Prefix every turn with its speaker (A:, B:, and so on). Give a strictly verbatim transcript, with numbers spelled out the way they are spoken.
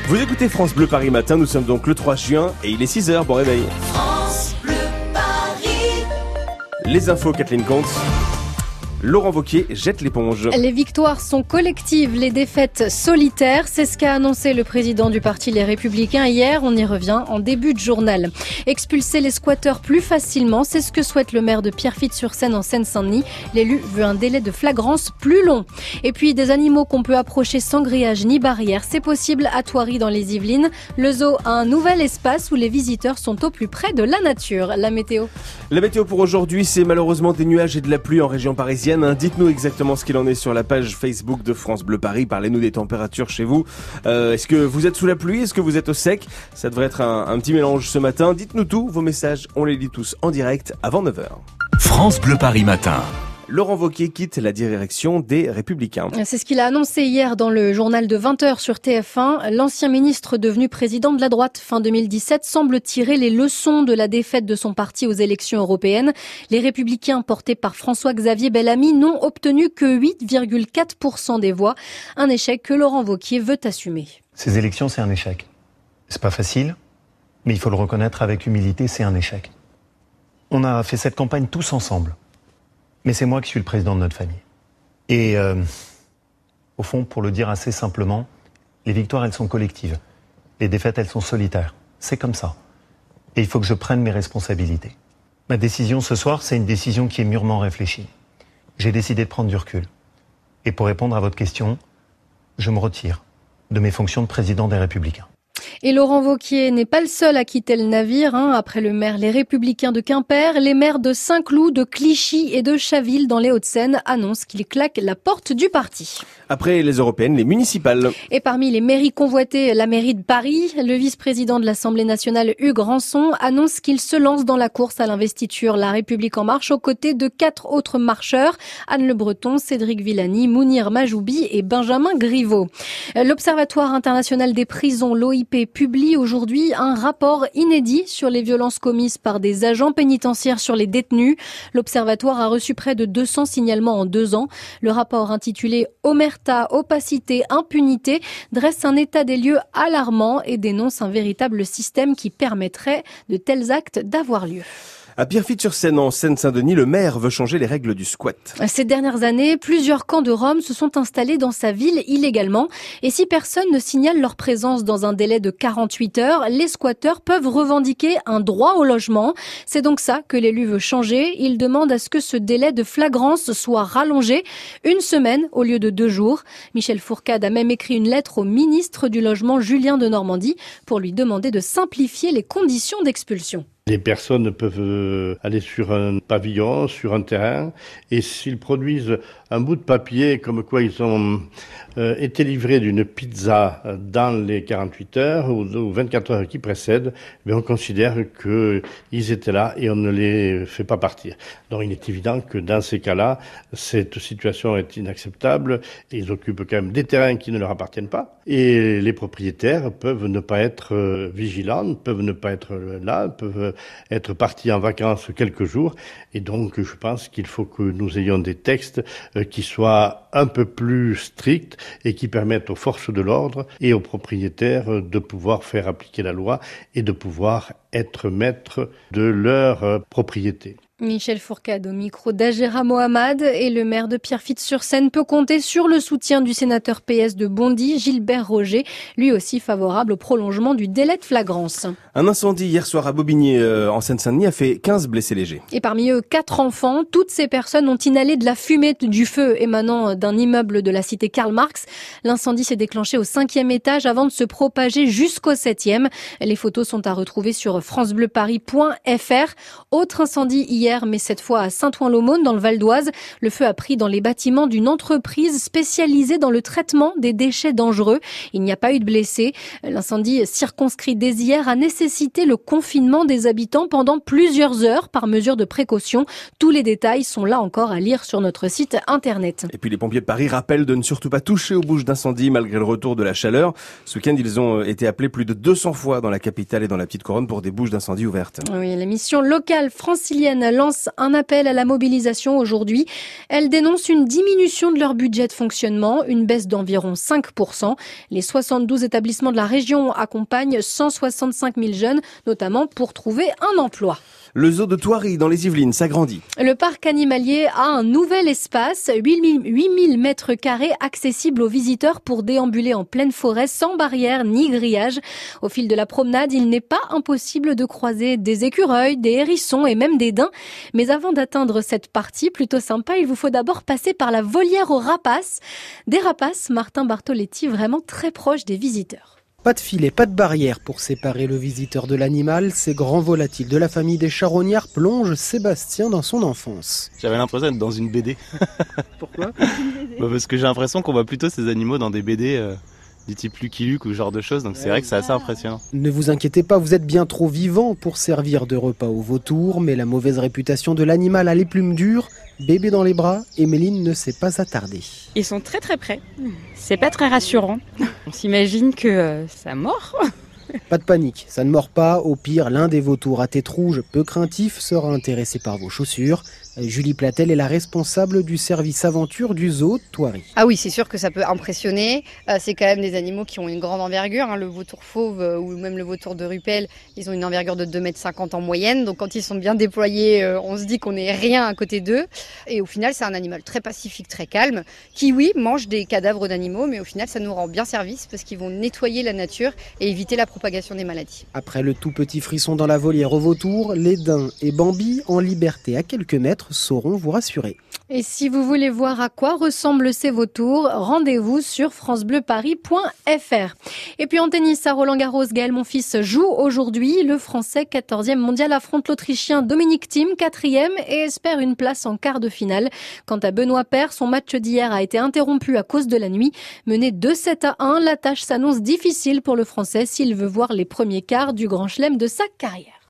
A: Vous écoutez France Bleu Paris Matin, nous sommes donc le trois juin et il est six heures, bon réveil.
B: France Bleu Paris.
A: Les infos, Kathleen Comte. Laurent Wauquiez jette l'éponge.
C: Les victoires sont collectives, les défaites solitaires. C'est ce qu'a annoncé le président du parti Les Républicains hier. On y revient en début de journal. Expulser les squatteurs plus facilement, c'est ce que souhaite le maire de Pierrefitte-sur-Seine en Seine-Saint-Denis. L'élu veut un délai de flagrance plus long. Et puis des animaux qu'on peut approcher sans grillage ni barrière. C'est possible à Thoiry dans les Yvelines. Le zoo a un nouvel espace où les visiteurs sont au plus près de la nature. La météo.
A: La météo pour aujourd'hui, c'est malheureusement des nuages et de la pluie en région parisienne. Dites-nous exactement ce qu'il en est sur la page Facebook de France Bleu Paris. Parlez-nous des températures chez vous. Euh, est-ce que vous êtes sous la pluie? Est-ce que vous êtes au sec? Ça devrait être un, un petit mélange ce matin. Dites-nous tout. Vos messages, on les lit tous en direct avant neuf heures.
D: France Bleu Paris Matin.
A: Laurent Wauquiez quitte la direction des Républicains.
C: C'est ce qu'il a annoncé hier dans le journal de vingt heures sur T F un. L'ancien ministre devenu président de la droite fin deux mille dix-sept semble tirer les leçons de la défaite de son parti aux élections européennes. Les Républicains portés par François-Xavier Bellamy n'ont obtenu que huit virgule quatre pour cent des voix. Un échec que Laurent Wauquiez veut assumer.
E: Ces élections, c'est un échec. C'est pas facile, mais il faut le reconnaître avec humilité, c'est un échec. On a fait cette campagne tous ensemble. Mais c'est moi qui suis le président de notre famille. Et euh, au fond, pour le dire assez simplement, les victoires, elles sont collectives. Les défaites, elles sont solitaires. C'est comme ça. Et il faut que je prenne mes responsabilités. Ma décision ce soir, c'est une décision qui est mûrement réfléchie. J'ai décidé de prendre du recul. Et pour répondre à votre question, je me retire de mes fonctions de président des Républicains.
C: Et Laurent Wauquiez n'est pas le seul à quitter le navire. Hein. Après le maire Les Républicains de Quimper, les maires de Saint-Cloud, de Clichy et de Chaville dans les Hauts-de-Seine annoncent qu'ils claquent la porte du parti.
A: Après les européennes, les municipales.
C: Et parmi les mairies convoitées, la mairie de Paris, le vice-président de l'Assemblée nationale Hugues Rançon annonce qu'il se lance dans la course à l'investiture La République en marche aux côtés de quatre autres marcheurs, Anne Le Breton, Cédric Villani, Mounir Majoubi et Benjamin Griveaux. L'Observatoire international des prisons, l'O I P, publie aujourd'hui un rapport inédit sur les violences commises par des agents pénitentiaires sur les détenus. L'Observatoire a reçu près de deux cents signalements en deux ans. Le rapport intitulé « Omerta, opacité, impunité » dresse un état des lieux alarmant et dénonce un véritable système qui permettrait de tels actes d'avoir lieu.
A: À Pierrefitte-sur-Seine, en Seine-Saint-Denis, le maire veut changer les règles du squat.
C: Ces dernières années, plusieurs camps de Roms se sont installés dans sa ville illégalement. Et si personne ne signale leur présence dans un délai de quarante-huit heures, les squatteurs peuvent revendiquer un droit au logement. C'est donc ça que l'élu veut changer. Il demande à ce que ce délai de flagrance soit rallongé une semaine au lieu de deux jours. Michel Fourcade a même écrit une lettre au ministre du Logement, Julien Denormandie, pour lui demander de simplifier les conditions d'expulsion.
F: Les personnes peuvent aller sur un pavillon, sur un terrain, et s'ils produisent un bout de papier comme quoi ils ont euh, été livrés d'une pizza dans les quarante-huit heures ou, ou vingt-quatre heures qui précèdent, mais on considère qu'ils étaient là et on ne les fait pas partir. Donc il est évident que dans ces cas-là, cette situation est inacceptable. Ils occupent quand même des terrains qui ne leur appartiennent pas, et les propriétaires peuvent ne pas être euh, vigilants, peuvent ne pas être là, peuvent être partis en vacances quelques jours, et donc je pense qu'il faut que nous ayons des textes qui soient un peu plus stricts et qui permettent aux forces de l'ordre et aux propriétaires de pouvoir faire appliquer la loi et de pouvoir être maîtres de leur propriété.
C: Michel Fourcade au micro d'Agera Mohamed, et le maire de Pierrefitte-sur-Seine peut compter sur le soutien du sénateur P S de Bondy, Gilbert Roger, lui aussi favorable au prolongement du délai de flagrance.
A: Un incendie hier soir à Bobigny, euh, en Seine-Saint-Denis, a fait quinze blessés légers.
C: Et parmi eux, quatre enfants. Toutes ces personnes ont inhalé de la fumée du feu émanant d'un immeuble de la cité Karl Marx. L'incendie s'est déclenché au cinquième étage avant de se propager jusqu'au septième. Les photos sont à retrouver sur francebleuparis point f r. Autre incendie hier, mais cette fois à Saint-Ouen-l'Aumône, dans le Val d'Oise. Le feu a pris dans les bâtiments d'une entreprise spécialisée dans le traitement des déchets dangereux. Il n'y a pas eu de blessés. L'incendie circonscrit dès hier a nécessité le confinement des habitants pendant plusieurs heures par mesure de précaution. Tous les détails sont là encore à lire sur notre site internet.
A: Et puis les pompiers de Paris rappellent de ne surtout pas toucher aux bouches d'incendie malgré le retour de la chaleur. Ce week-end, ils ont été appelés plus de deux cents fois dans la capitale et dans la petite couronne pour des bouches d'incendie ouvertes.
C: Oui, la mission locale francilienne lance un appel à la mobilisation aujourd'hui. Elle dénonce une diminution de leur budget de fonctionnement, une baisse d'environ cinq pour cent. Les soixante-douze établissements de la région accompagnent cent soixante-cinq mille jeunes, notamment pour trouver un emploi.
A: Le zoo de Thoiry dans les Yvelines s'agrandit.
C: Le parc animalier a un nouvel espace, huit mille mètres carrés accessibles aux visiteurs pour déambuler en pleine forêt sans barrière ni grillage. Au fil de la promenade, il n'est pas impossible de croiser des écureuils, des hérissons et même des daims. Mais avant d'atteindre cette partie plutôt sympa, il vous faut d'abord passer par la volière aux rapaces. Des rapaces, Martin Bartoletti, vraiment très proche des visiteurs.
G: Pas de filet, pas de barrière pour séparer le visiteur de l'animal. Ces grands volatiles de la famille des charognards plongent Sébastien dans son enfance.
H: J'avais l'impression d'être dans une B D.
G: Pourquoi ?
H: bah Parce que j'ai l'impression qu'on voit plutôt ces animaux dans des B D euh, du type Lucky Luke ou ce genre de choses. Donc c'est vrai que c'est assez impressionnant.
G: Ne vous inquiétez pas, vous êtes bien trop vivant pour servir de repas aux vautours. Mais la mauvaise réputation de l'animal a les plumes dures. Bébé dans les bras, Emeline ne s'est pas attardée.
I: Ils sont très très près. C'est pas très rassurant. On s'imagine que euh, ça mord.
G: Pas de panique, ça ne mord pas. Au pire, l'un des vautours à tête rouge, peu craintif, sera intéressé par vos chaussures. Julie Platel est la responsable du service aventure du zoo de Thoiry.
J: Ah oui, c'est sûr que ça peut impressionner. Euh, c'est quand même des animaux qui ont une grande envergure. Hein. Le vautour fauve euh, ou même le vautour de Rupel, ils ont une envergure de deux mètres cinquante en moyenne. Donc quand ils sont bien déployés, euh, on se dit qu'on n'est rien à côté d'eux. Et au final, c'est un animal très pacifique, très calme, qui oui, mange des cadavres d'animaux, mais au final, ça nous rend bien service parce qu'ils vont nettoyer la nature et éviter la propagation des maladies.
G: Après le tout petit frisson dans la volière au vautour, les daims et Bambi, en liberté à quelques mètres, sauront vous rassurer.
C: Et si vous voulez voir à quoi ressemblent ces vautours, rendez-vous sur francebleuparis point f r. Et puis en tennis à Roland-Garros, Gaël Monfils joue aujourd'hui. Le Français quatorzième mondial affronte l'Autrichien Dominic Thiem, quatrième, et espère une place en quart de finale. Quant à Benoît Paire, son match d'hier a été interrompu à cause de la nuit. Mené deux sept à un, la tâche s'annonce difficile pour le Français s'il veut voir les premiers quarts du Grand Chelem de sa carrière.